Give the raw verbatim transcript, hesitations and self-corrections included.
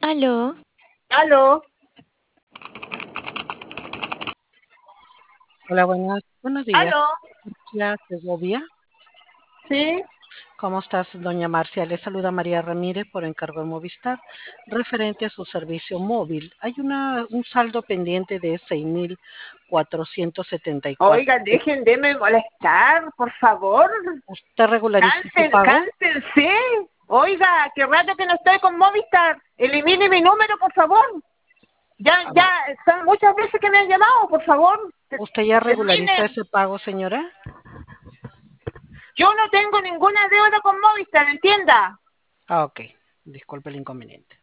Aló, Aló, Hola, buenas, buenos días. aló, Marcia Segovia. sí. ¿Cómo estás, doña Marcia? Le saluda María Ramírez por encargo de Movistar, referente a su servicio móvil. Hay una, un saldo pendiente de seis mil cuatrocientos setenta y cuatro. Oiga, dejen de me molestar, por favor. ¿Usted regularizó su Cancel, pago? cáncense. Oiga, qué rato que no estoy con Movistar. Elimine mi número, por favor. Ya, A ya, ver, son muchas veces que me han llamado, por favor. Te- ¿usted ya regularizó Terminen. ese pago, señora? Yo no tengo ninguna deuda con Movistar, entienda. Ah, ok. Disculpe el inconveniente.